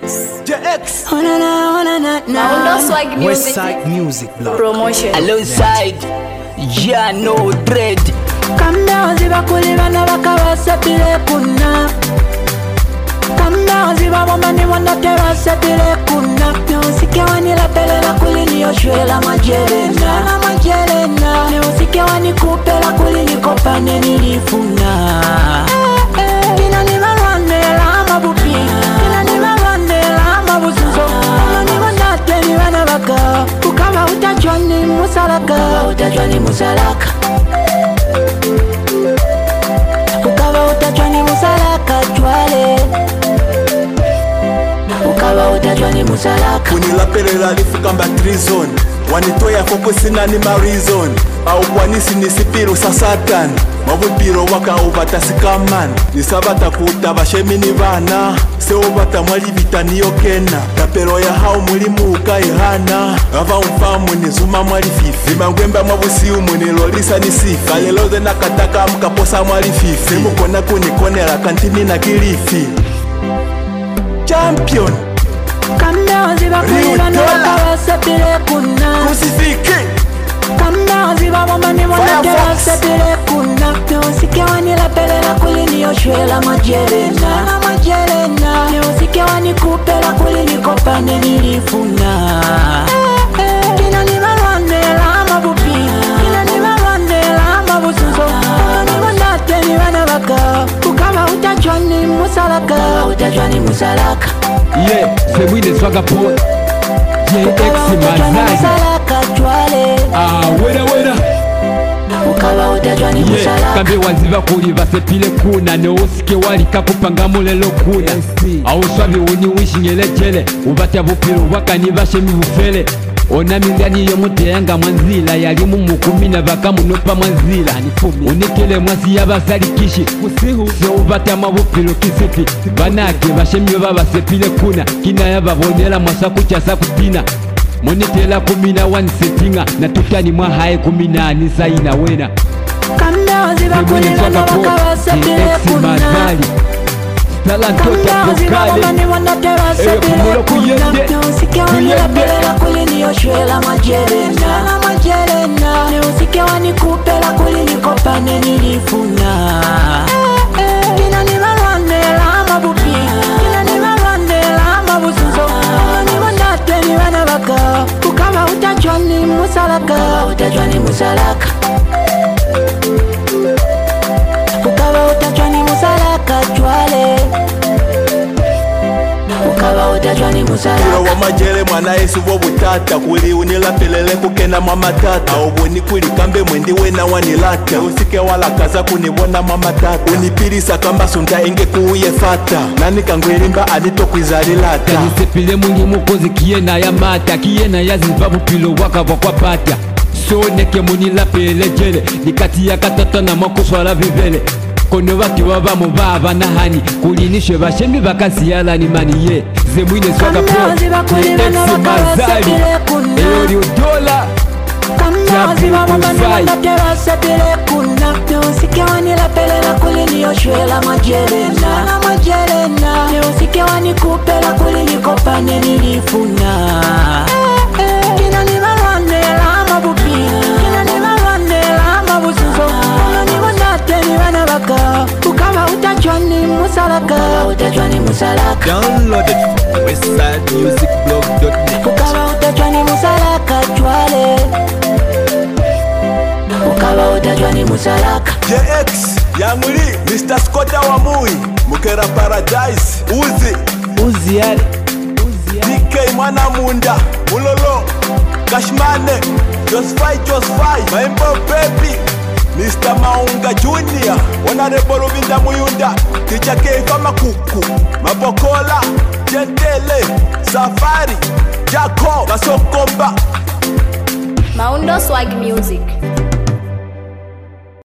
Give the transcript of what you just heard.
JX. Oh na na, oh na na na. Maundo Swag Music. Westside Music Blog. Promotion. Alongside Jano Dread. Kanda ziba kulibana bakabasapile kuna. Kanda ziba bomani wanatera sapile kuna. Neusike wanila pelela kulini yoshwela majelena. Neusike wani kupela kulini kopane nilifuna. Kina ni marandela mabupi. Kina ni marandela mabuzuzo. Ni wanate ni wanabaka. Ukama utajwa ni musalaka. Utajwa ni musalaka. Ukaba utajwa ni musalaka chwale. Ukaba utajwa ni musalaka. Unilapelela lifukamba treason. Wanitoya foko sina ni marizon. Au kwanisi nisipiru sa satan. Mabupiro waka ubata sikaman. Nisabata kutaba shemini vana. Se ubata mwali vitani yokena. Tapero ya hao mulimu ukaihana. Ava umfamu ni zuma mwali fifi. Zimangwemba mwabusi umuni lolisa ni sifi. Kaleloze na kataka mkaposa mwali fifi. Mukona kunikonera kantini na kilifi. Champion Kanda ziba kulibana bakabasapile kuna. Kusifiki Kanda ziba bomani wanatera sapile kuna. Neusike wanila pelela kulini yoshwela majelena. Neusike wani kupela kulini kopane nilifuna. Kina ni marandela mabupi. Kina ni marandela mabuzuzo. Ni wanate ni wanabaka. Ukama utajwa ni musalaka. Utajwa ni musalaka. Yeah, c'est oui les swag pour JX Mazali. Wera Ukaba utajwa ni musalaka. Kambe waziva kuli basepile kuna. Neusike wali kakupanga mulelo kuna. Auswabi uni wishi nyelechele. Ubata bupiro wakani bashe mibufele. Ona mingani yomutenga mwanzila. Yalimu mukumina baka munopa mwanzila. Unikele mwasi yabasali kishi. Se ubata mabupiro kisipi. Banake bashemyo babasepile kuna. Kina yababonela mwasa kuchasa kutina. Monitela kumina wansetinga. Na tutani mwahae kumina anisaina wena. Kanda ziba kulibana bakabasapile kuna. Kanda ziba bomani wanatera sapile kuna. Neusike wanila pelela kulini yoshwela majelena. Neusike wani kupela kulini kopane nilifuna. Kina ni marandela mabupi. Kina ni marandela mabuzuzo. Ni wanate ni wanabaka. Ukama utajwa ni musalaka. Utajwa ni musalaka. Ukaba utajwa ni musalaka chwale. Ukaba utajwa ni musalaka. Kuro wa majele mwana yesu wo butata. Kuli unilapelele kukena mama tata. Auboni kuli kambe mwendi wena wanilata. Usike wala kaza kunibona mama tata. Unipirisa kamba sunta enge kuuye fata. Nani kangwelimba anito kwizalilata. Kanisepile mungi mukozi kiena ya mata. Kiena ya ziva bupilo waka wakwa pata. So neke munila pele jele. Nikati ya katata na makuswala vivele. Kono waki wabamo baba na hani. Kulinishe bashembi bakasi yala ni mani ye. Zemwine swaga po JX Mazali. Eyo dola Kanda ziba bomani wanatera sapile kuna. Neusike wanila pelela kulini yoshwela majelena. Neusike wani kupela kulini kopane nilifuna. Kina ni marandela mabupi. Kina ni marandela mabuzuzo. Ni wanate ni wanabaka. Ukama utajwa ni musalaka. Utajwa ni musalaka. Download it from westsidemusicblog.net. Ukaba utajwa ni musalaka chwale. Ukaba utajwa ni musalaka. JX Yamuli Mr. Scotta wa Mui Mukera Paradise Uzi Uziari. DK Mwana Munda Mulolo Kashmane Josfai Maimbo Baby Mr. Maunga Junior Honorable Vinda Muyunda Teacher Keifa Makuku Mabokola Gentele Safari Jaco Kasokomba Maundo Swag Music.